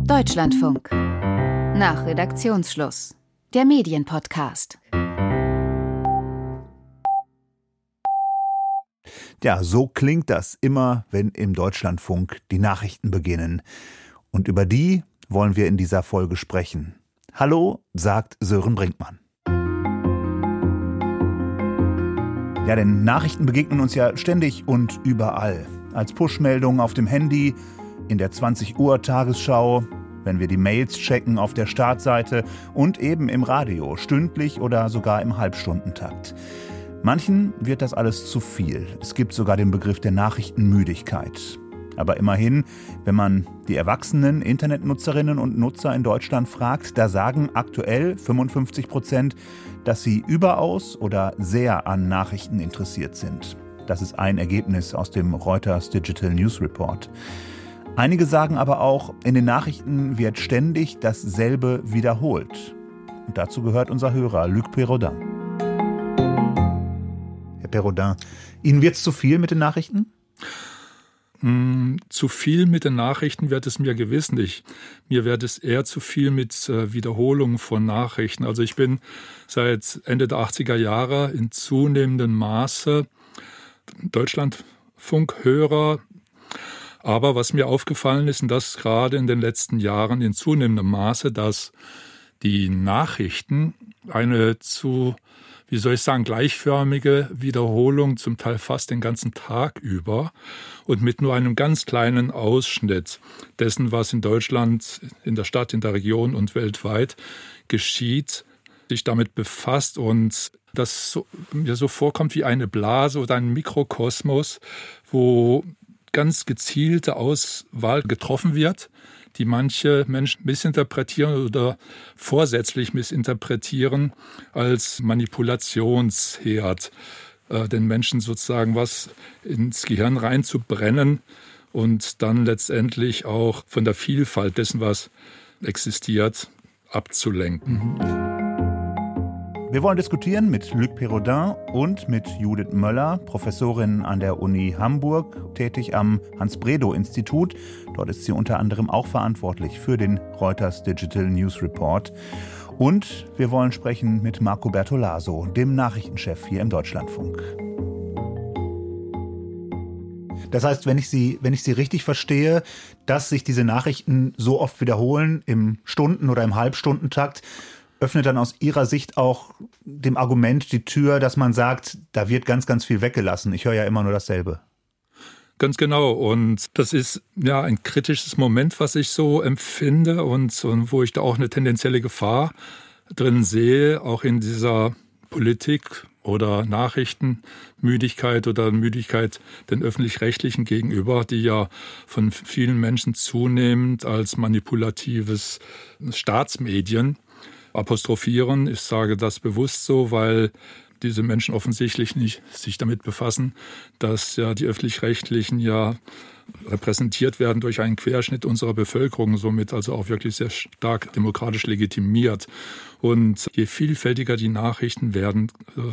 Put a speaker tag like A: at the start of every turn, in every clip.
A: Deutschlandfunk. Nach Redaktionsschluss. Der Medienpodcast.
B: Ja, so klingt das immer, wenn im Deutschlandfunk die Nachrichten beginnen. Und über die wollen wir in dieser Folge sprechen. Hallo, sagt Sören Brinkmann. Ja, denn Nachrichten begegnen uns ja ständig und überall. Als Push-Meldung auf dem Handy, in der 20 Uhr Tagesschau, wenn wir die Mails checken auf der Startseite und eben im Radio, stündlich oder sogar im Halbstundentakt. Manchen wird das alles zu viel. Es gibt sogar den Begriff der Nachrichtenmüdigkeit. Aber immerhin, wenn man die erwachsenen Internetnutzerinnen und Nutzer in Deutschland fragt, da sagen aktuell 55%, dass sie überaus oder sehr an Nachrichten interessiert sind. Das ist ein Ergebnis aus dem Reuters Digital News Report. Einige sagen aber auch, in den Nachrichten wird ständig dasselbe wiederholt. Und dazu gehört unser Hörer Luc Perraudin. Herr Perraudin, Ihnen wird es zu viel mit den Nachrichten?
C: Zu viel mit den Nachrichten wird es mir gewiss nicht. Mir wird es eher zu viel mit Wiederholungen von Nachrichten. Also ich bin seit Ende der 80er Jahre in zunehmendem Maße Deutschlandfunkhörer. Aber was mir aufgefallen ist, und das gerade in den letzten Jahren in zunehmendem Maße, dass die Nachrichten eine gleichförmige Wiederholung, zum Teil fast den ganzen Tag über und mit nur einem ganz kleinen Ausschnitt dessen, was in Deutschland, in der Stadt, in der Region und weltweit geschieht, sich damit befasst und das mir so vorkommt wie eine Blase oder ein Mikrokosmos, wo ganz gezielte Auswahl getroffen wird, die manche Menschen missinterpretieren oder vorsätzlich missinterpretieren als Manipulationsherd, den Menschen sozusagen was ins Gehirn reinzubrennen und dann letztendlich auch von der Vielfalt dessen, was existiert, abzulenken.
B: Wir wollen diskutieren mit Luc Perraudin und mit Judith Möller, Professorin an der Uni Hamburg, tätig am Hans-Bredow-Institut. Dort ist sie unter anderem auch verantwortlich für den Reuters Digital News Report. Und wir wollen sprechen mit Marco Bertolaso, dem Nachrichtenchef hier im Deutschlandfunk. Das heißt, wenn ich Sie richtig verstehe, dass sich diese Nachrichten so oft wiederholen im Stunden- oder im Halbstundentakt, öffnet dann aus Ihrer Sicht auch dem Argument die Tür, dass man sagt, da wird ganz, ganz viel weggelassen. Ich höre ja immer nur dasselbe.
C: Ganz genau. Und das ist ja ein kritisches Moment, was ich so empfinde und wo ich da auch eine tendenzielle Gefahr drin sehe, auch in dieser Politik oder Nachrichtenmüdigkeit oder Müdigkeit den Öffentlich-Rechtlichen gegenüber, die ja von vielen Menschen zunehmend als manipulatives Staatsmedien apostrophieren. Ich sage das bewusst so, weil diese Menschen offensichtlich nicht sich damit befassen, dass ja die Öffentlich-Rechtlichen ja repräsentiert werden durch einen Querschnitt unserer Bevölkerung, somit also auch wirklich sehr stark demokratisch legitimiert. Und je vielfältiger die Nachrichten werden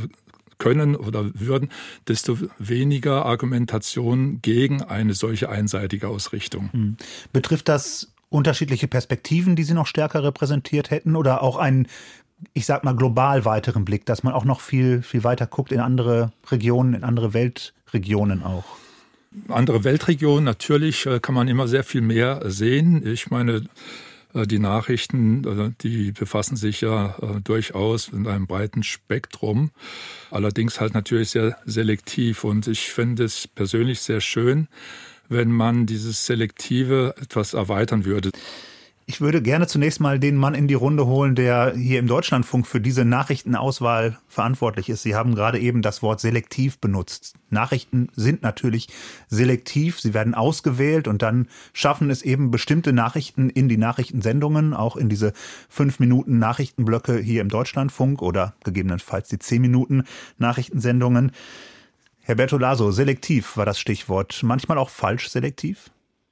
C: können oder würden, desto weniger Argumentation gegen eine solche einseitige Ausrichtung.
B: Betrifft das unterschiedliche Perspektiven, die Sie noch stärker repräsentiert hätten, oder auch einen, ich sag mal, global weiteren Blick, dass man auch noch viel, viel weiter guckt in andere Regionen, in andere Weltregionen auch?
C: Andere Weltregionen, natürlich kann man immer sehr viel mehr sehen. Ich meine, die Nachrichten, die befassen sich ja durchaus in einem breiten Spektrum, allerdings halt natürlich sehr selektiv. Und ich finde es persönlich sehr schön, wenn man dieses Selektive etwas erweitern würde.
B: Ich würde gerne zunächst mal den Mann in die Runde holen, der hier im Deutschlandfunk für diese Nachrichtenauswahl verantwortlich ist. Sie haben gerade eben das Wort selektiv benutzt. Nachrichten sind natürlich selektiv. Sie werden ausgewählt und dann schaffen es eben bestimmte Nachrichten in die Nachrichtensendungen, auch in diese 5 Minuten Nachrichtenblöcke hier im Deutschlandfunk oder gegebenenfalls die 10 Minuten Nachrichtensendungen. Herr Bertolaso, selektiv war das Stichwort. Manchmal auch falsch selektiv?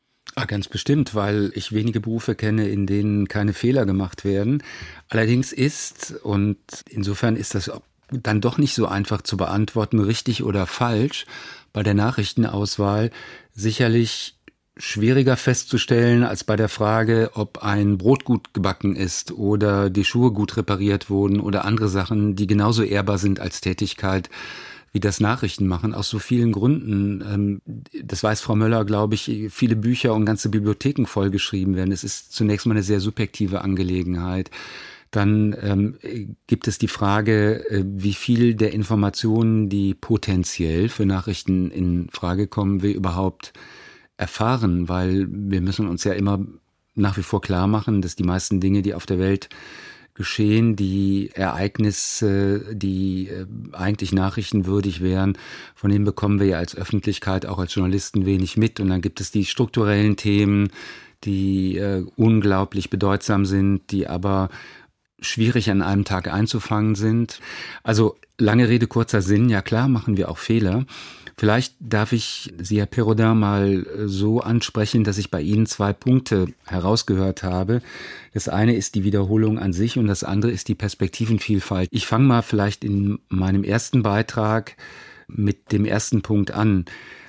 D: Ganz bestimmt, weil ich wenige Berufe kenne, in denen keine Fehler gemacht werden. Allerdings und insofern ist das dann doch nicht so einfach zu beantworten, richtig oder falsch, bei der Nachrichtenauswahl sicherlich schwieriger festzustellen als bei der Frage, ob ein Brot gut gebacken ist oder die Schuhe gut repariert wurden oder andere Sachen, die genauso ehrbar sind als Tätigkeit wie das Nachrichtenmachen, aus so vielen Gründen. Das weiß Frau Möller, glaube ich, viele Bücher und ganze Bibliotheken vollgeschrieben werden. Es ist zunächst mal eine sehr subjektive Angelegenheit. Dann gibt es die Frage, wie viel der Informationen, die potenziell für Nachrichten in Frage kommen, wir überhaupt erfahren, weil wir müssen uns ja immer nach wie vor klar machen, dass die meisten Dinge, die auf der Welt geschehen, die Ereignisse, die eigentlich nachrichtenwürdig wären, von denen bekommen wir ja als Öffentlichkeit, auch als Journalisten wenig mit. Und dann gibt es die strukturellen Themen, die unglaublich bedeutsam sind, die aber schwierig an einem Tag einzufangen sind. Also lange Rede, kurzer Sinn, ja klar, machen wir auch Fehler. Vielleicht darf ich Sie, Herr Perraudin, mal so ansprechen, dass ich bei Ihnen 2 Punkte herausgehört habe. Das eine ist die Wiederholung an sich und das andere ist die Perspektivenvielfalt. Ich fange mal vielleicht in meinem ersten Beitrag mit dem ersten Punkt an.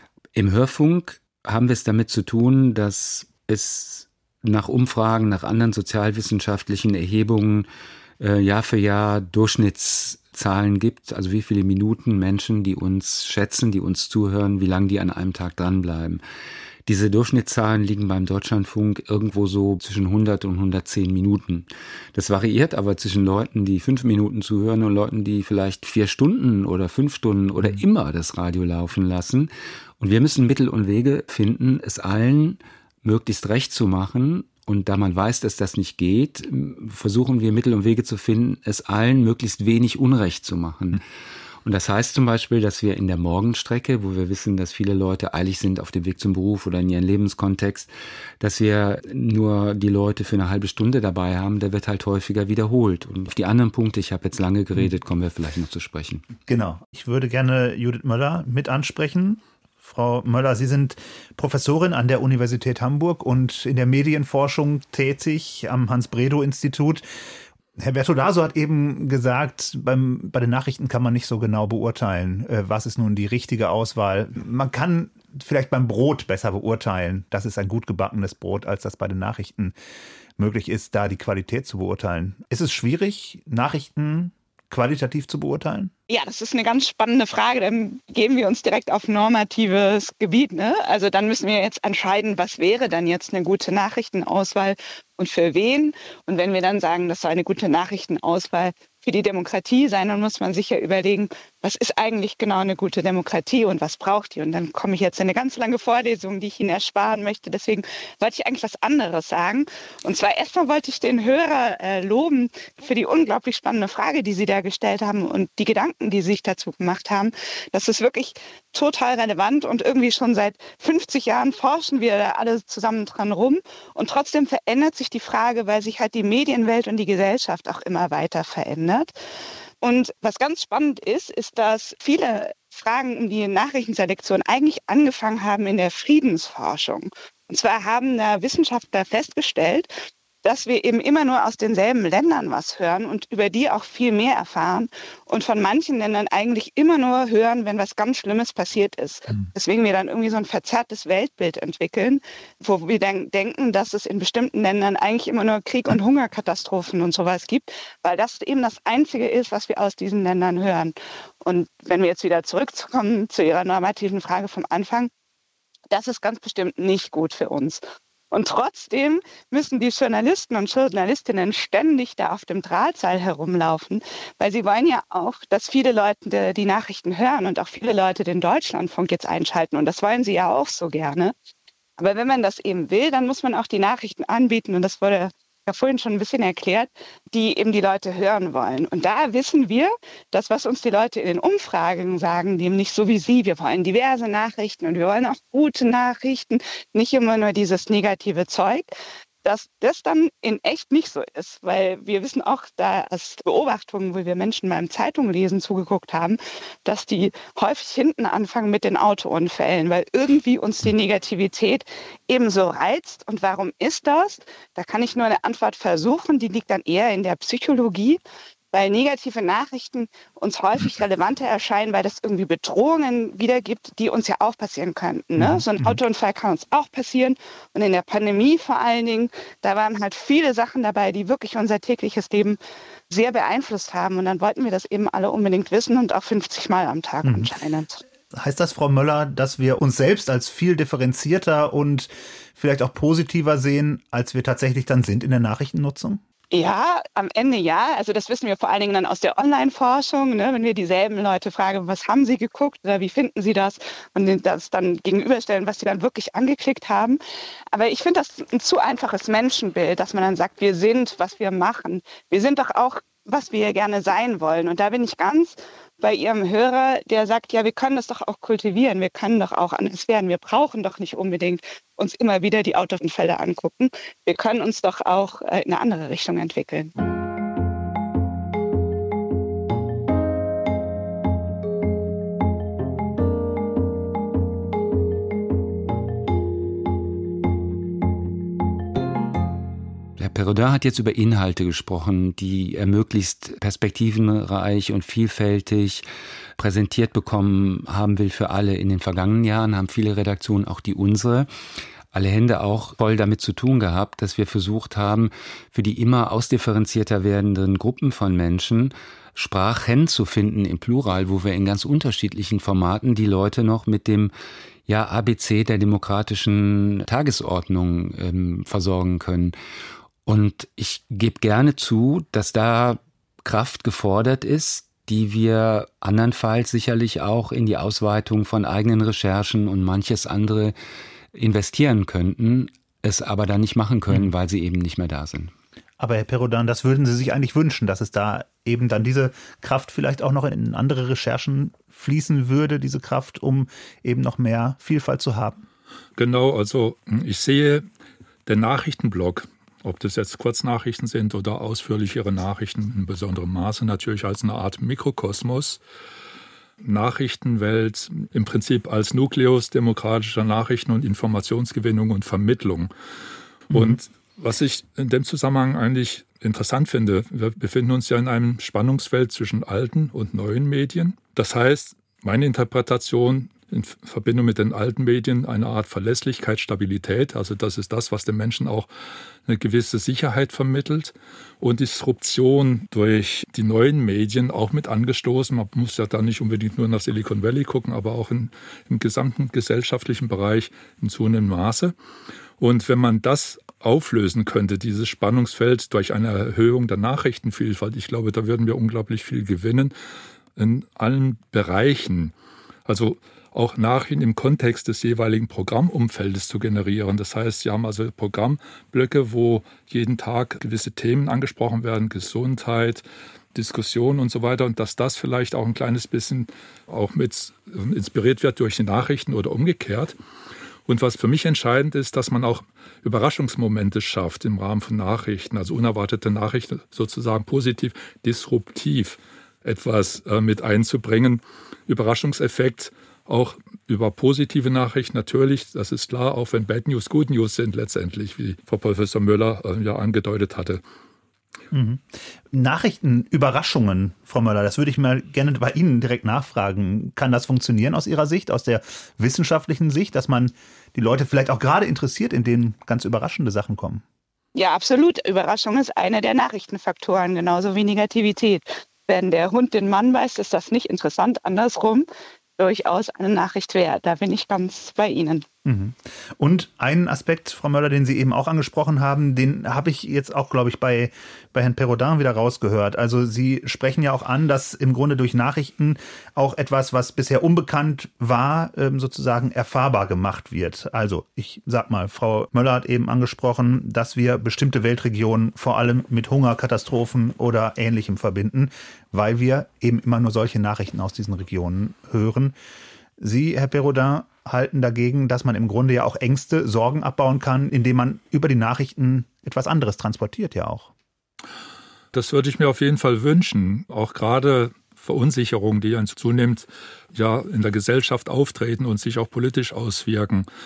D: Im Hörfunk haben wir es damit zu tun, dass es nach Umfragen, nach anderen sozialwissenschaftlichen Erhebungen Jahr für Jahr Durchschnittszahlen gibt, also wie viele Minuten Menschen, die uns schätzen, die uns zuhören, wie lange die an einem Tag dranbleiben. Diese Durchschnittszahlen liegen beim Deutschlandfunk irgendwo so zwischen 100 und 110 Minuten. Das variiert aber zwischen Leuten, die 5 Minuten zuhören und Leuten, die vielleicht 4 Stunden oder 5 Stunden oder immer das Radio laufen lassen. Und wir müssen Mittel und Wege finden, es allen möglichst recht zu machen. Und da man weiß, dass das nicht geht, versuchen wir Mittel und Wege zu finden, es allen möglichst wenig Unrecht zu machen. Und das heißt zum Beispiel, dass wir in der Morgenstrecke, wo wir wissen, dass viele Leute eilig sind auf dem Weg zum Beruf oder in ihren Lebenskontext, dass wir nur die Leute für eine halbe Stunde dabei haben, der wird halt häufiger wiederholt. Und auf die anderen Punkte, ich habe jetzt lange geredet, kommen wir vielleicht noch zu sprechen.
B: Genau. Ich würde gerne Judith Möller mit ansprechen. Frau Möller, Sie sind Professorin an der Universität Hamburg und in der Medienforschung tätig am Hans-Bredow-Institut. Herr Bertolaso hat eben gesagt, bei den Nachrichten kann man nicht so genau beurteilen, was ist nun die richtige Auswahl. Man kann vielleicht beim Brot besser beurteilen, das ist ein gut gebackenes Brot, als das bei den Nachrichten möglich ist, da die Qualität zu beurteilen. Ist es schwierig, Nachrichten qualitativ zu beurteilen?
E: Ja, das ist eine ganz spannende Frage. Dann geben wir uns direkt auf normatives Gebiet, ne? Also dann müssen wir jetzt entscheiden, was wäre dann jetzt eine gute Nachrichtenauswahl und für wen. Und wenn wir dann sagen, das soll eine gute Nachrichtenauswahl für die Demokratie sein, dann muss man sich ja überlegen, was ist eigentlich genau eine gute Demokratie und was braucht die? Und dann komme ich jetzt in eine ganz lange Vorlesung, die ich Ihnen ersparen möchte. Deswegen wollte ich eigentlich was anderes sagen. Und zwar erstmal wollte ich den Hörer loben für die unglaublich spannende Frage, die Sie da gestellt haben und die Gedanken, die Sie sich dazu gemacht haben. Das ist wirklich total relevant und irgendwie schon seit 50 Jahren forschen wir da alle zusammen dran rum. Und trotzdem verändert sich die Frage, weil sich halt die Medienwelt und die Gesellschaft auch immer weiter verändert. Und was ganz spannend ist, dass viele Fragen um die Nachrichtenselektion eigentlich angefangen haben in der Friedensforschung. Und zwar haben da Wissenschaftler festgestellt, dass wir eben immer nur aus denselben Ländern was hören und über die auch viel mehr erfahren und von manchen Ländern eigentlich immer nur hören, wenn was ganz Schlimmes passiert ist. Deswegen wir dann irgendwie so ein verzerrtes Weltbild entwickeln, wo wir dann denken, dass es in bestimmten Ländern eigentlich immer nur Krieg und Hungerkatastrophen und sowas gibt, weil das eben das Einzige ist, was wir aus diesen Ländern hören. Und wenn wir jetzt wieder zurückkommen zu Ihrer normativen Frage vom Anfang, das ist ganz bestimmt nicht gut für uns. Und trotzdem müssen die Journalisten und Journalistinnen ständig da auf dem Drahtseil herumlaufen, weil sie wollen ja auch, dass viele Leute die Nachrichten hören und auch viele Leute den Deutschlandfunk jetzt einschalten. Und das wollen sie ja auch so gerne. Aber wenn man das eben will, dann muss man auch die Nachrichten anbieten. Und das wurde ja vorhin schon ein bisschen erklärt, die eben die Leute hören wollen. Und da wissen wir, dass was uns die Leute in den Umfragen sagen, nämlich so wie Sie, wir wollen diverse Nachrichten und wir wollen auch gute Nachrichten, nicht immer nur dieses negative Zeug, dass das dann in echt nicht so ist, weil wir wissen auch da aus Beobachtungen, wo wir Menschen beim Zeitunglesen zugeguckt haben, dass die häufig hinten anfangen mit den Autounfällen, weil irgendwie uns die Negativität ebenso reizt. Und warum ist das? Da kann ich nur eine Antwort versuchen, die liegt dann eher in der Psychologie. weil negative Nachrichten uns häufig relevanter erscheinen, weil das irgendwie Bedrohungen wiedergibt, die uns ja auch passieren könnten. Ne? So ein Autounfall kann uns auch passieren. Und in der Pandemie vor allen Dingen, da waren halt viele Sachen dabei, die wirklich unser tägliches Leben sehr beeinflusst haben. Und dann wollten wir das eben alle unbedingt wissen und auch 50 Mal am Tag anscheinend.
B: Heißt das, Frau Möller, dass wir uns selbst als viel differenzierter und vielleicht auch positiver sehen, als wir tatsächlich dann sind in der Nachrichtennutzung?
E: Ja, am Ende ja. Also das wissen wir vor allen Dingen dann aus der Online-Forschung, ne? Wenn wir dieselben Leute fragen, was haben sie geguckt oder wie finden sie das und das dann gegenüberstellen, was sie dann wirklich angeklickt haben. Aber ich finde das ein zu einfaches Menschenbild, dass man dann sagt, wir sind, was wir machen. Wir sind doch auch, was wir gerne sein wollen. Und da bin ich ganz bei Ihrem Hörer, der sagt, ja, wir können das doch auch kultivieren, wir können doch auch anders werden. Wir brauchen doch nicht unbedingt uns immer wieder die Autounfälle angucken. Wir können uns doch auch in eine andere Richtung entwickeln.
D: Perraudin hat jetzt über Inhalte gesprochen, die er möglichst perspektivenreich und vielfältig präsentiert bekommen haben will für alle. In den vergangenen Jahren haben viele Redaktionen, auch die unsere, alle Hände auch voll damit zu tun gehabt, dass wir versucht haben, für die immer ausdifferenzierter werdenden Gruppen von Menschen Sprachen zu finden im Plural, wo wir in ganz unterschiedlichen Formaten die Leute noch mit dem ABC der demokratischen Tagesordnung versorgen können. Und ich gebe gerne zu, dass da Kraft gefordert ist, die wir andernfalls sicherlich auch in die Ausweitung von eigenen Recherchen und manches andere investieren könnten, es aber dann nicht machen können, weil sie eben nicht mehr da sind.
B: Aber Herr Perraudin, das würden Sie sich eigentlich wünschen, dass es da eben dann diese Kraft vielleicht auch noch in andere Recherchen fließen würde, diese Kraft, um eben noch mehr Vielfalt zu haben?
C: Genau, also ich sehe den Nachrichtenblock, ob das jetzt Kurznachrichten sind oder ausführlichere Nachrichten, in besonderem Maße natürlich als eine Art Mikrokosmos. Nachrichtenwelt im Prinzip als Nukleus demokratischer Nachrichten und Informationsgewinnung und Vermittlung. Und was ich in dem Zusammenhang eigentlich interessant finde, wir befinden uns ja in einem Spannungsfeld zwischen alten und neuen Medien. Das heißt, meine Interpretation in Verbindung mit den alten Medien eine Art Verlässlichkeit, Stabilität. Also das ist das, was den Menschen auch eine gewisse Sicherheit vermittelt. Und Disruption durch die neuen Medien auch mit angestoßen. Man muss ja da nicht unbedingt nur nach Silicon Valley gucken, aber auch im gesamten gesellschaftlichen Bereich in zunehmendem Maße. Und wenn man das auflösen könnte, dieses Spannungsfeld durch eine Erhöhung der Nachrichtenvielfalt, ich glaube, da würden wir unglaublich viel gewinnen in allen Bereichen. Also auch Nachrichten im Kontext des jeweiligen Programmumfeldes zu generieren. Das heißt, Sie haben also Programmblöcke, wo jeden Tag gewisse Themen angesprochen werden, Gesundheit, Diskussion und so weiter. Und dass das vielleicht auch ein kleines bisschen auch mit inspiriert wird durch die Nachrichten oder umgekehrt. Und was für mich entscheidend ist, dass man auch Überraschungsmomente schafft im Rahmen von Nachrichten, also unerwartete Nachrichten sozusagen positiv, disruptiv etwas mit einzubringen. Überraschungseffekt auch über positive Nachrichten natürlich, das ist klar, auch wenn Bad News Good News sind letztendlich, wie Frau Professor Möller ja angedeutet hatte.
B: Nachrichtenüberraschungen, Frau Möller, das würde ich mal gerne bei Ihnen direkt nachfragen. Kann das funktionieren aus Ihrer Sicht, aus der wissenschaftlichen Sicht, dass man die Leute vielleicht auch gerade interessiert, in denen ganz überraschende Sachen kommen?
E: Ja, absolut. Überraschung ist einer der Nachrichtenfaktoren, genauso wie Negativität. Wenn der Hund den Mann beißt, ist das nicht interessant. Andersrum durchaus eine Nachricht wert. Da bin ich ganz bei Ihnen.
B: Und einen Aspekt, Frau Möller, den Sie eben auch angesprochen haben, den habe ich jetzt auch, glaube ich, bei Herrn Perraudin wieder rausgehört. Also Sie sprechen ja auch an, dass im Grunde durch Nachrichten auch etwas, was bisher unbekannt war, sozusagen erfahrbar gemacht wird. Also ich sag mal, Frau Möller hat eben angesprochen, dass wir bestimmte Weltregionen vor allem mit Hungerkatastrophen oder Ähnlichem verbinden, weil wir eben immer nur solche Nachrichten aus diesen Regionen hören. Sie, Herr Perraudin, halten dagegen, dass man im Grunde ja auch Ängste, Sorgen abbauen kann, indem man über die Nachrichten etwas anderes transportiert ja auch.
C: Das würde ich mir auf jeden Fall wünschen. Auch gerade Verunsicherungen, die zunehmend ja in der Gesellschaft auftreten und sich auch politisch auswirken.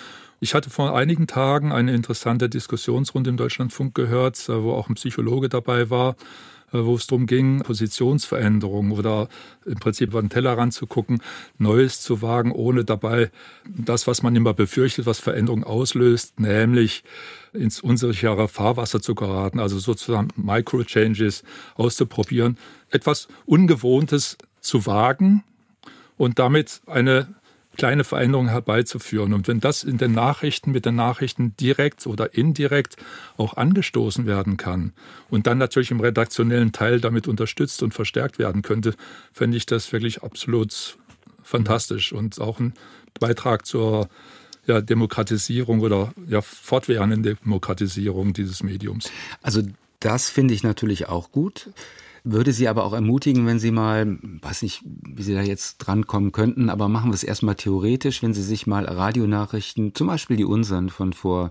C: Ich hatte vor einigen Tagen eine interessante Diskussionsrunde im Deutschlandfunk gehört, wo auch ein Psychologe dabei war, wo es darum ging, Positionsveränderungen oder im Prinzip über den Tellerrand zu gucken, Neues zu wagen, ohne dabei das, was man immer befürchtet, was Veränderung auslöst, nämlich ins unsichere Fahrwasser zu geraten, also sozusagen Micro-Changes auszuprobieren, etwas Ungewohntes zu wagen und damit eine kleine Veränderungen herbeizuführen. Und wenn das in den Nachrichten, mit den Nachrichten direkt oder indirekt auch angestoßen werden kann und dann natürlich im redaktionellen Teil damit unterstützt und verstärkt werden könnte, fände ich das wirklich absolut fantastisch und auch ein Beitrag zur Demokratisierung oder fortwährenden Demokratisierung dieses Mediums.
D: Also das finde ich natürlich auch gut. Würde Sie aber auch ermutigen, wenn Sie mal, weiß nicht, wie Sie da jetzt drankommen könnten, aber machen wir es erstmal theoretisch, wenn Sie sich mal Radionachrichten, zum Beispiel die unseren von vor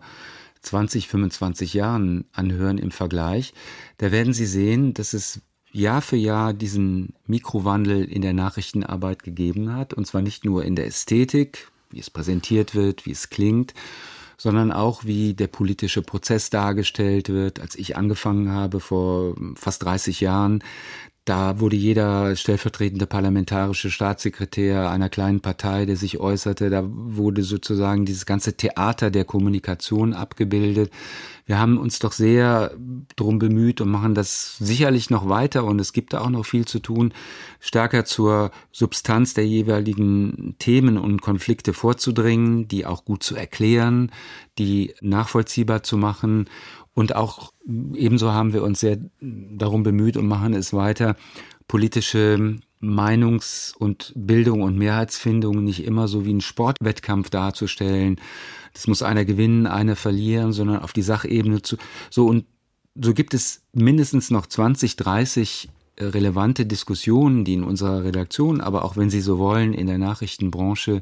D: 20, 25 Jahren anhören im Vergleich, da werden Sie sehen, dass es Jahr für Jahr diesen Mikrowandel in der Nachrichtenarbeit gegeben hat, und zwar nicht nur in der Ästhetik, wie es präsentiert wird, wie es klingt, sondern auch, wie der politische Prozess dargestellt wird. Als ich angefangen habe vor fast 30 Jahren, da wurde jeder stellvertretende parlamentarische Staatssekretär einer kleinen Partei, der sich äußerte, da wurde sozusagen dieses ganze Theater der Kommunikation abgebildet. Wir haben uns doch sehr darum bemüht und machen das sicherlich noch weiter, und es gibt da auch noch viel zu tun, stärker zur Substanz der jeweiligen Themen und Konflikte vorzudringen, die auch gut zu erklären, die nachvollziehbar zu machen. Und auch ebenso haben wir uns sehr darum bemüht und machen es weiter, politische Meinungs- und Bildung und Mehrheitsfindung nicht immer so wie ein Sportwettkampf darzustellen. Das muss einer gewinnen, einer verlieren, sondern auf die Sachebene und so gibt es mindestens noch 20, 30 relevante Diskussionen, die in unserer Redaktion, aber auch, wenn Sie so wollen, in der Nachrichtenbranche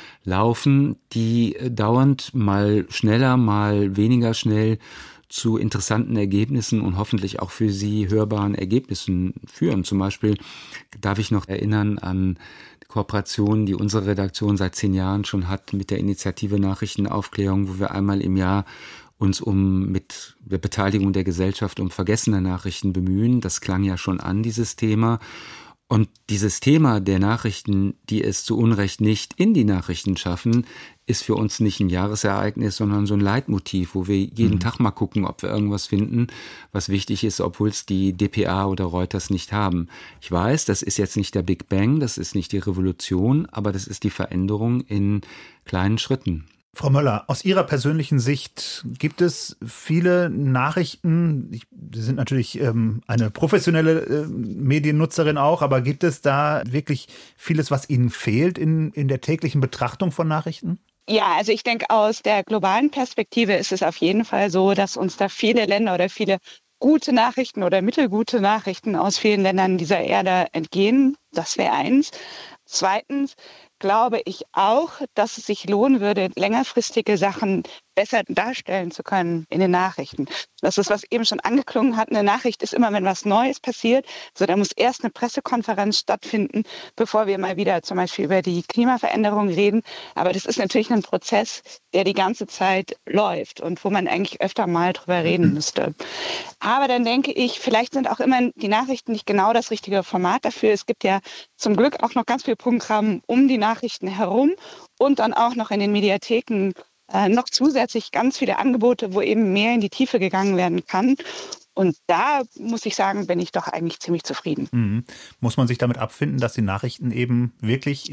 D: laufen, die dauernd mal schneller, mal weniger schnell zu interessanten Ergebnissen und hoffentlich auch für Sie hörbaren Ergebnissen führen. Zum Beispiel darf ich noch erinnern an Kooperationen, die unsere Redaktion seit 10 Jahren schon hat mit der Initiative Nachrichtenaufklärung, wo wir einmal im Jahr uns mit der Beteiligung der Gesellschaft um vergessene Nachrichten bemühen. Das klang ja schon an, dieses Thema. Und dieses Thema der Nachrichten, die es zu Unrecht nicht in die Nachrichten schaffen, ist für uns nicht ein Jahresereignis, sondern so ein Leitmotiv, wo wir jeden Tag mal gucken, ob wir irgendwas finden, was wichtig ist, obwohl es die dpa oder Reuters nicht haben. Ich weiß, das ist jetzt nicht der Big Bang, das ist nicht die Revolution, aber das ist die Veränderung in kleinen Schritten.
B: Frau Möller, aus Ihrer persönlichen Sicht gibt es viele Nachrichten, Sie sind natürlich eine professionelle Mediennutzerin auch, aber gibt es da wirklich vieles, was Ihnen fehlt in der täglichen Betrachtung von Nachrichten?
E: Ja, also ich denke, aus der globalen Perspektive ist es auf jeden Fall so, dass uns da viele Länder oder viele gute Nachrichten oder mittelgute Nachrichten aus vielen Ländern dieser Erde entgehen. Das wäre eins. Zweitens glaube ich auch, dass es sich lohnen würde, längerfristige Sachen besser darstellen zu können in den Nachrichten. Das ist, was eben schon angeklungen hat. Eine Nachricht ist immer, wenn was Neues passiert. So, da muss erst eine Pressekonferenz stattfinden, bevor wir mal wieder zum Beispiel über die Klimaveränderung reden. Aber das ist natürlich ein Prozess, der die ganze Zeit läuft und wo man eigentlich öfter mal drüber reden müsste. Aber dann denke ich, vielleicht sind auch immer die Nachrichten nicht genau das richtige Format dafür. Es gibt ja zum Glück auch noch ganz viel Programm um die Nachrichten herum und dann auch noch in den Mediatheken noch zusätzlich ganz viele Angebote, wo eben mehr in die Tiefe gegangen werden kann. Und da muss ich sagen, bin ich doch eigentlich ziemlich zufrieden.
B: Muss man sich damit abfinden, dass die Nachrichten eben wirklich,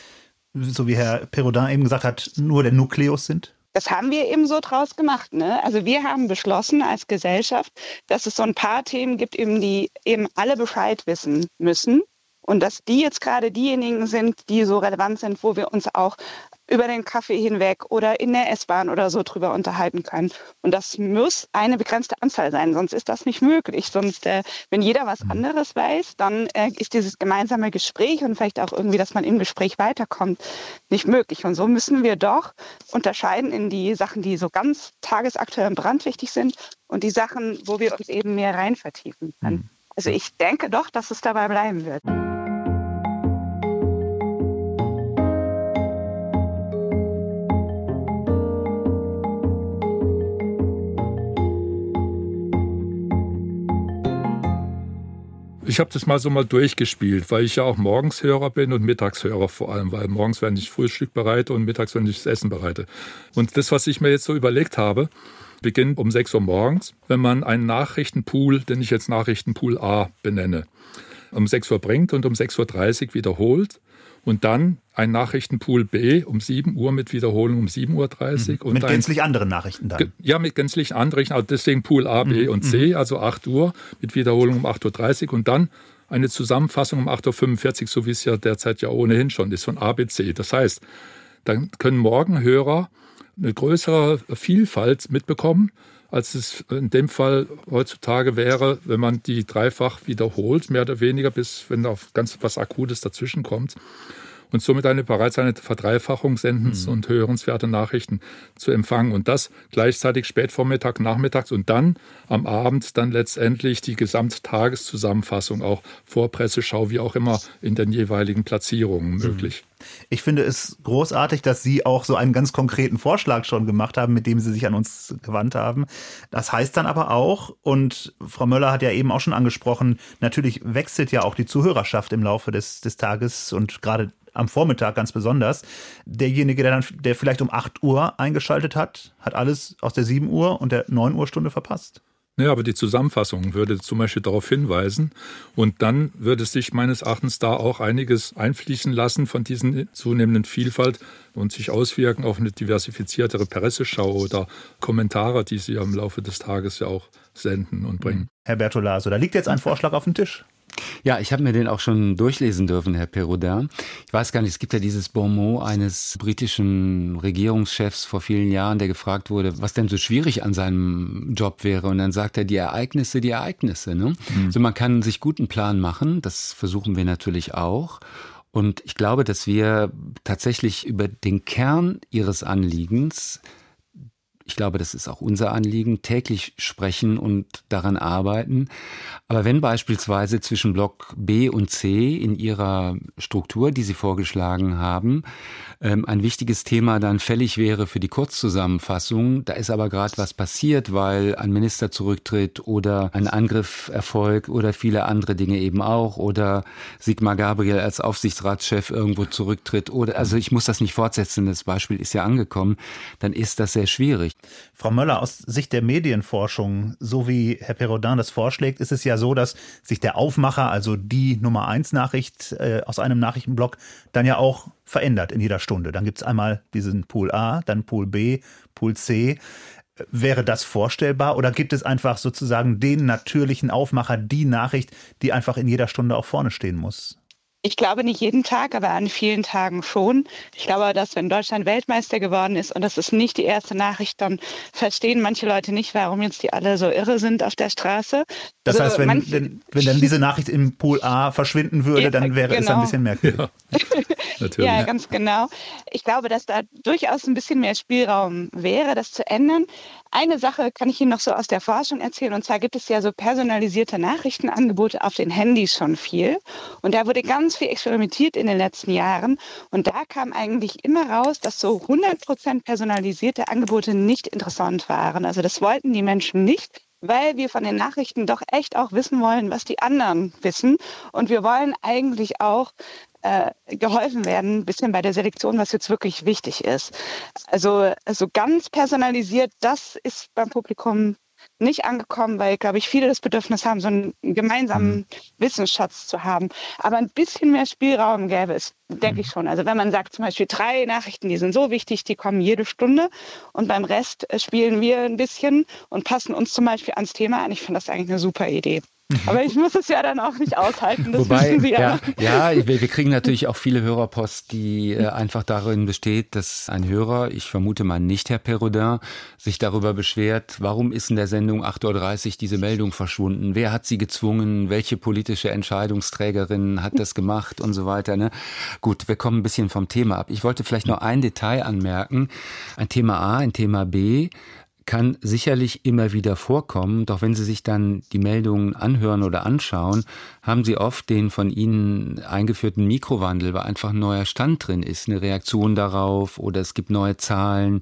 B: so wie Herr Perraudin eben gesagt hat, nur der Nukleus sind?
E: Das haben wir eben so draus gemacht, ne? Also wir haben beschlossen als Gesellschaft, dass es so ein paar Themen gibt, die eben alle Bescheid wissen müssen. Und dass die jetzt gerade diejenigen sind, die so relevant sind, wo wir uns auch über den Kaffee hinweg oder in der S-Bahn oder so drüber unterhalten können. Und das muss eine begrenzte Anzahl sein, sonst ist das nicht möglich. Sonst, wenn jeder was anderes weiß, dann ist dieses gemeinsame Gespräch und vielleicht auch irgendwie, dass man im Gespräch weiterkommt, nicht möglich. Und so müssen wir doch unterscheiden in die Sachen, die so ganz tagesaktuell und brandwichtig sind und die Sachen, wo wir uns eben mehr rein vertiefen können. Also ich denke doch, dass es dabei bleiben wird.
C: Ich habe das mal durchgespielt, weil ich ja auch Morgenshörer bin und Mittagshörer vor allem, weil morgens, wenn ich Frühstück bereite und mittags, wenn ich das Essen bereite. Und das, was ich mir jetzt so überlegt habe, beginnt um 6 Uhr morgens, wenn man einen Nachrichtenpool, den ich jetzt Nachrichtenpool A benenne, um 6 Uhr bringt und um 6.30 Uhr wiederholt. Und dann ein Nachrichtenpool B um 7 Uhr mit Wiederholung um 7.30 Uhr.
B: Mit gänzlich anderen Nachrichten dann?
C: Ja, mit gänzlich anderen, also deswegen Pool A, B und C, also 8 Uhr mit Wiederholung um 8.30 Uhr und dann eine Zusammenfassung um 8.45 Uhr, so wie es ja derzeit ja ohnehin schon ist, von A, B, C. Das heißt, dann können Morgenhörer eine größere Vielfalt mitbekommen, als es in dem Fall heutzutage wäre, wenn man die dreifach wiederholt, mehr oder weniger, bis wenn da ganz was Akutes dazwischen kommt. Und somit bereits eine Verdreifachung sendens und hörenswerte Nachrichten zu empfangen. Und das gleichzeitig Spätvormittag, nachmittags und dann am Abend dann letztendlich die Gesamttageszusammenfassung, auch Vorpresseschau, wie auch immer in den jeweiligen Platzierungen möglich.
B: Ich finde es großartig, dass Sie auch so einen ganz konkreten Vorschlag schon gemacht haben, mit dem Sie sich an uns gewandt haben. Das heißt dann aber auch, und Frau Möller hat ja eben auch schon angesprochen, natürlich wechselt ja auch die Zuhörerschaft im Laufe des Tages und gerade am Vormittag ganz besonders. Derjenige, der vielleicht um 8 Uhr eingeschaltet hat alles aus der 7 Uhr und der 9 Uhr Stunde verpasst.
C: Ja, aber die Zusammenfassung würde zum Beispiel darauf hinweisen und dann würde sich meines Erachtens da auch einiges einfließen lassen von diesen zunehmenden Vielfalt und sich auswirken auf eine diversifiziertere Presseschau oder Kommentare, die Sie im Laufe des Tages ja auch senden und bringen.
B: Herr Bertolaso, da liegt jetzt ein Vorschlag auf dem Tisch.
D: Ja, ich habe mir den auch schon durchlesen dürfen, Herr Perraudin. Ich weiß gar nicht, es gibt ja dieses Bonmot eines britischen Regierungschefs vor vielen Jahren, der gefragt wurde, was denn so schwierig an seinem Job wäre. Und dann sagt er, die Ereignisse. Ne? Also man kann sich gut einen Plan machen, das versuchen wir natürlich auch. Und ich glaube, dass wir tatsächlich über den Kern Ihres Anliegens, ich glaube, das ist auch unser Anliegen, täglich sprechen und daran arbeiten. Aber wenn beispielsweise zwischen Block B und C in ihrer Struktur, die Sie vorgeschlagen haben, ein wichtiges Thema dann fällig wäre für die Kurzzusammenfassung, da ist aber gerade was passiert, weil ein Minister zurücktritt oder ein Angriff erfolgt oder viele andere Dinge eben auch oder Sigmar Gabriel als Aufsichtsratschef irgendwo zurücktritt oder, also ich muss das nicht fortsetzen, das Beispiel ist ja angekommen, dann ist das sehr schwierig.
B: Frau Möller, aus Sicht der Medienforschung, so wie Herr Perraudin das vorschlägt, ist es ja so, dass sich der Aufmacher, also die Nummer 1 Nachricht aus einem Nachrichtenblock, dann ja auch verändert in jeder Stunde. Dann gibt es einmal diesen Pool A, dann Pool B, Pool C. Wäre das vorstellbar oder gibt es einfach sozusagen den natürlichen Aufmacher, die Nachricht, die einfach in jeder Stunde auch vorne stehen muss?
E: Ich glaube nicht jeden Tag, aber an vielen Tagen schon. Ich glaube, dass wenn Deutschland Weltmeister geworden ist und das ist nicht die erste Nachricht, dann verstehen manche Leute nicht, warum jetzt die alle so irre sind auf der Straße.
B: Das heißt, wenn dann diese Nachricht im Pool A verschwinden würde, dann wäre es ein bisschen merkwürdig.
C: Ja. Natürlich.
E: Ja, ganz genau. Ich glaube, dass da durchaus ein bisschen mehr Spielraum wäre, das zu ändern. Eine Sache kann ich Ihnen noch so aus der Forschung erzählen, und zwar gibt es ja so personalisierte Nachrichtenangebote auf den Handys schon viel. Und da wurde ganz viel experimentiert in den letzten Jahren. Und da kam eigentlich immer raus, dass so 100% personalisierte Angebote nicht interessant waren. Also das wollten die Menschen nicht, weil wir von den Nachrichten doch echt auch wissen wollen, was die anderen wissen. Und wir wollen eigentlich auch geholfen werden, ein bisschen bei der Selektion, was jetzt wirklich wichtig ist. Also ganz personalisiert, das ist beim Publikum nicht angekommen, weil, glaube ich, viele das Bedürfnis haben, so einen gemeinsamen Wissensschatz zu haben. Aber ein bisschen mehr Spielraum gäbe es, denke ich schon. Also wenn man sagt, zum Beispiel 3 Nachrichten, die sind so wichtig, die kommen jede Stunde und beim Rest spielen wir ein bisschen und passen uns zum Beispiel ans Thema an. Ich finde das eigentlich eine super Idee. Aber ich muss es ja dann auch nicht aushalten, das wissen Sie ja.
D: Wir kriegen natürlich auch viele Hörerpost, die einfach darin besteht, dass ein Hörer, ich vermute mal nicht Herr Perraudin, sich darüber beschwert, warum ist in der Sendung 8.30 Uhr diese Meldung verschwunden? Wer hat sie gezwungen? Welche politische Entscheidungsträgerin hat das gemacht und so weiter? Ne? Gut, wir kommen ein bisschen vom Thema ab. Ich wollte vielleicht noch ein Detail anmerken. Ein Thema A, ein Thema B kann sicherlich immer wieder vorkommen, doch wenn Sie sich dann die Meldungen anhören oder anschauen, haben Sie oft den von Ihnen eingeführten Mikrowandel, weil einfach ein neuer Stand drin ist, eine Reaktion darauf oder es gibt neue Zahlen.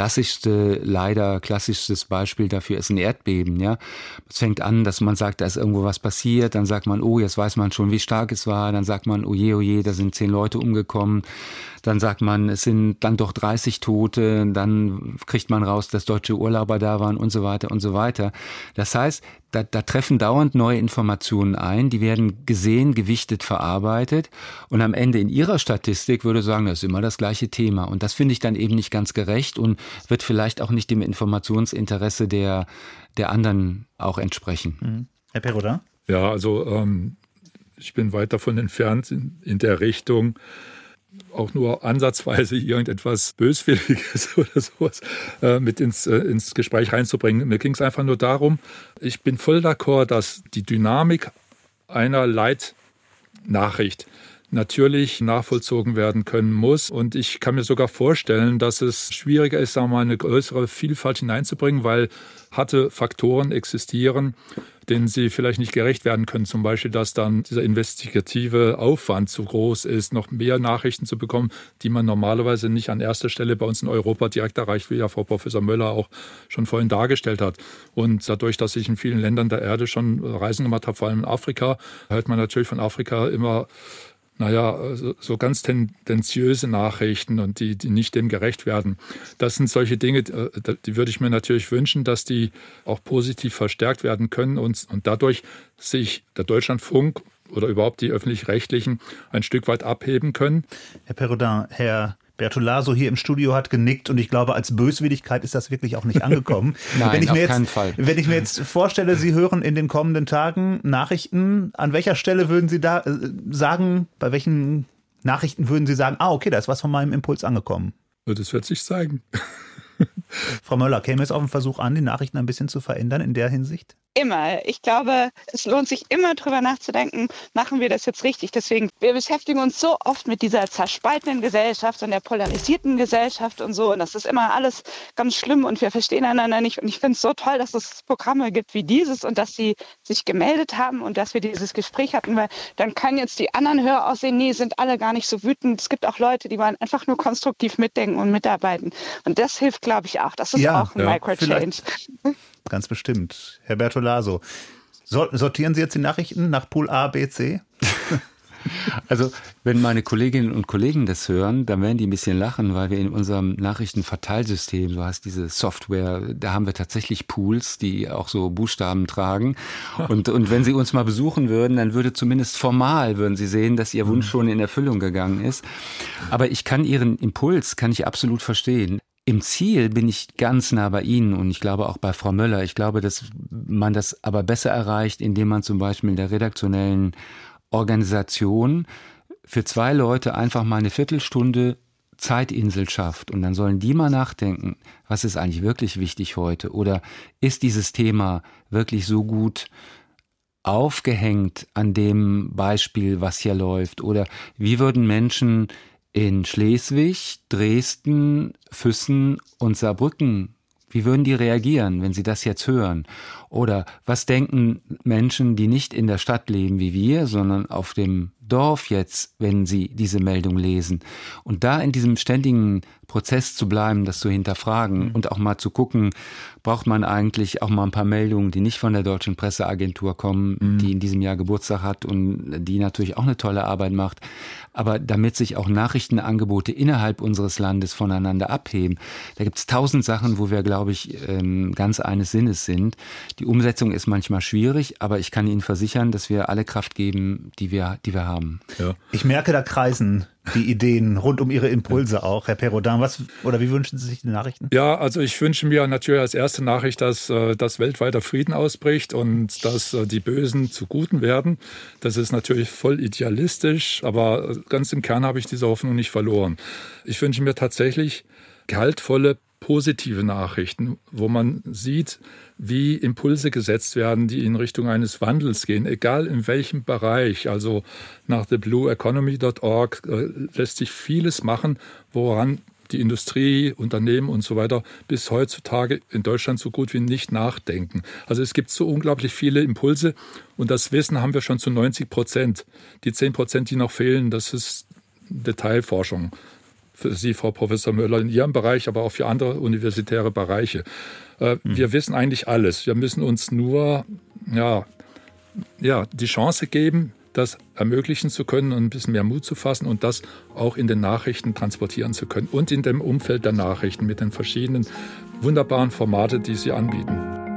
D: Klassischstes Beispiel dafür ist ein Erdbeben. Ja, es fängt an, dass man sagt, da ist irgendwo was passiert, dann sagt man, oh, jetzt weiß man schon, wie stark es war, dann sagt man, oh je, da sind 10 Leute umgekommen. Dann sagt man, es sind dann doch 30 Tote, dann kriegt man raus, dass deutsche Urlauber da waren und so weiter und so weiter. Das heißt, da treffen dauernd neue Informationen ein, die werden gesehen, gewichtet, verarbeitet und am Ende in Ihrer Statistik würde sagen, das ist immer das gleiche Thema. Und das finde ich dann eben nicht ganz gerecht und wird vielleicht auch nicht dem Informationsinteresse der anderen auch entsprechen.
B: Herr Perraudin?
C: Ja, also ich bin weit davon entfernt, in der Richtung auch nur ansatzweise irgendetwas Böswilliges oder sowas mit ins Gespräch reinzubringen. Mir ging es einfach nur darum, ich bin voll d'accord, dass die Dynamik einer Leitnachricht natürlich nachvollzogen werden können muss. Und ich kann mir sogar vorstellen, dass es schwieriger ist, sagen wir mal, eine größere Vielfalt hineinzubringen, weil harte Faktoren existieren, denen sie vielleicht nicht gerecht werden können. Zum Beispiel, dass dann dieser investigative Aufwand zu groß ist, noch mehr Nachrichten zu bekommen, die man normalerweise nicht an erster Stelle bei uns in Europa direkt erreicht, wie ja Frau Professor Möller auch schon vorhin dargestellt hat. Und dadurch, dass ich in vielen Ländern der Erde schon Reisen gemacht habe, vor allem in Afrika, hört man natürlich von Afrika immer so ganz tendenziöse Nachrichten und die nicht dem gerecht werden. Das sind solche Dinge, die würde ich mir natürlich wünschen, dass die auch positiv verstärkt werden können und dadurch sich der Deutschlandfunk oder überhaupt die Öffentlich-Rechtlichen ein Stück weit abheben können.
B: Herr Perraudin, Herr Bertolaso hier im Studio hat genickt und ich glaube, als Böswilligkeit ist das wirklich auch nicht angekommen.
D: Nein, auf keinen Fall.
B: Wenn ich mir jetzt vorstelle, Sie hören in den kommenden Tagen Nachrichten, an welcher Stelle würden Sie da sagen, bei welchen Nachrichten würden Sie sagen, okay, da ist was von meinem Impuls angekommen?
C: Das wird sich zeigen.
B: Frau Möller, käme es auf den Versuch an, die Nachrichten ein bisschen zu verändern in der Hinsicht?
E: Immer. Ich glaube, es lohnt sich immer drüber nachzudenken, machen wir das jetzt richtig? Deswegen, wir beschäftigen uns so oft mit dieser zerspaltenen Gesellschaft und der polarisierten Gesellschaft und so. Und das ist immer alles ganz schlimm und wir verstehen einander nicht. Und ich finde es so toll, dass es Programme gibt wie dieses und dass sie sich gemeldet haben und dass wir dieses Gespräch hatten, weil dann können jetzt die anderen Hörer aussehen, nee, sind alle gar nicht so wütend. Es gibt auch Leute, die wollen einfach nur konstruktiv mitdenken und mitarbeiten. Und das hilft, glaube ich, auch. Das ist auch ein Microchange.
B: Ganz bestimmt. Herr Bertolaso, sortieren Sie jetzt die Nachrichten nach Pool A, B, C?
D: Also, wenn meine Kolleginnen und Kollegen das hören, dann werden die ein bisschen lachen, weil wir in unserem Nachrichtenverteilsystem, so heißt diese Software, da haben wir tatsächlich Pools, die auch so Buchstaben tragen. Und wenn Sie uns mal besuchen würden, dann würde zumindest formal, würden Sie sehen, dass Ihr Wunsch schon in Erfüllung gegangen ist. Aber ich kann Ihren Impuls, kann ich absolut verstehen. Im Ziel bin ich ganz nah bei Ihnen und ich glaube auch bei Frau Möller. Ich glaube, dass man das aber besser erreicht, indem man zum Beispiel in der redaktionellen Organisation für 2 Leute einfach mal eine Viertelstunde Zeitinsel schafft. Und dann sollen die mal nachdenken, was ist eigentlich wirklich wichtig heute? Oder ist dieses Thema wirklich so gut aufgehängt an dem Beispiel, was hier läuft? Oder wie würden Menschen in Schleswig, Dresden, Füssen und Saarbrücken, wie würden die reagieren, wenn sie das jetzt hören? Oder was denken Menschen, die nicht in der Stadt leben wie wir, sondern auf dem Dorf jetzt, wenn sie diese Meldung lesen? Und da in diesem ständigen Prozess zu bleiben, das zu hinterfragen und auch mal zu gucken, braucht man eigentlich auch mal ein paar Meldungen, die nicht von der Deutschen Presseagentur kommen, die in diesem Jahr Geburtstag hat und die natürlich auch eine tolle Arbeit macht. Aber damit sich auch Nachrichtenangebote innerhalb unseres Landes voneinander abheben, da gibt es 1000 Sachen, wo wir, glaube ich, ganz eines Sinnes sind. Die Umsetzung ist manchmal schwierig, aber ich kann Ihnen versichern, dass wir alle Kraft geben, die wir haben.
B: Ja. Ich merke, da kreisen die Ideen rund um Ihre Impulse auch. Herr Perraudin, wie wünschen Sie sich die Nachrichten?
C: Ja, also ich wünsche mir natürlich als erste Nachricht, dass weltweiter Frieden ausbricht und dass die Bösen zu Guten werden. Das ist natürlich voll idealistisch, aber ganz im Kern habe ich diese Hoffnung nicht verloren. Ich wünsche mir tatsächlich gehaltvolle, positive Nachrichten, wo man sieht, wie Impulse gesetzt werden, die in Richtung eines Wandels gehen, egal in welchem Bereich. Also nach theblueeconomy.org lässt sich vieles machen, woran die Industrie, Unternehmen und so weiter bis heutzutage in Deutschland so gut wie nicht nachdenken. Also es gibt so unglaublich viele Impulse und das Wissen haben wir schon zu 90%. Die 10%, die noch fehlen, das ist Detailforschung. Für Sie, Frau Professor Möller, in Ihrem Bereich, aber auch für andere universitäre Bereiche. Wir wissen eigentlich alles. Wir müssen uns nur die Chance geben, das ermöglichen zu können und ein bisschen mehr Mut zu fassen und das auch in den Nachrichten transportieren zu können und in dem Umfeld der Nachrichten mit den verschiedenen wunderbaren Formaten, die sie anbieten.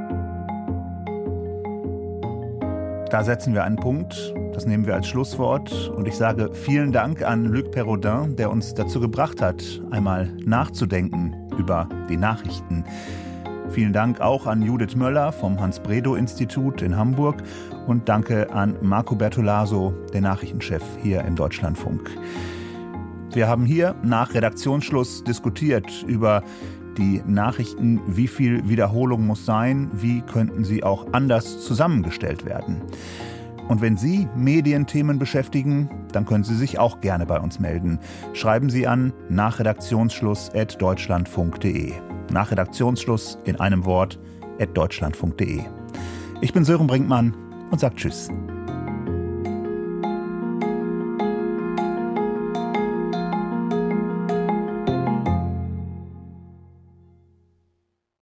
B: Da setzen wir einen Punkt, das nehmen wir als Schlusswort und ich sage vielen Dank an Luc Perraudin, der uns dazu gebracht hat, einmal nachzudenken über die Nachrichten. Vielen Dank auch an Judith Möller vom Hans-Bredow-Institut in Hamburg und danke an Marco Bertolaso, der Nachrichtenchef hier im Deutschlandfunk. Wir haben hier nach Redaktionsschluss diskutiert über die Nachrichten, wie viel Wiederholung muss sein, wie könnten sie auch anders zusammengestellt werden. Und wenn Sie Medienthemen beschäftigen, dann können Sie sich auch gerne bei uns melden. Schreiben Sie an nachredaktionsschluss@deutschlandfunk.de. Nach Redaktionsschluss in einem Wort @deutschlandfunk.de. Ich bin Sören Brinkmann und sage Tschüss.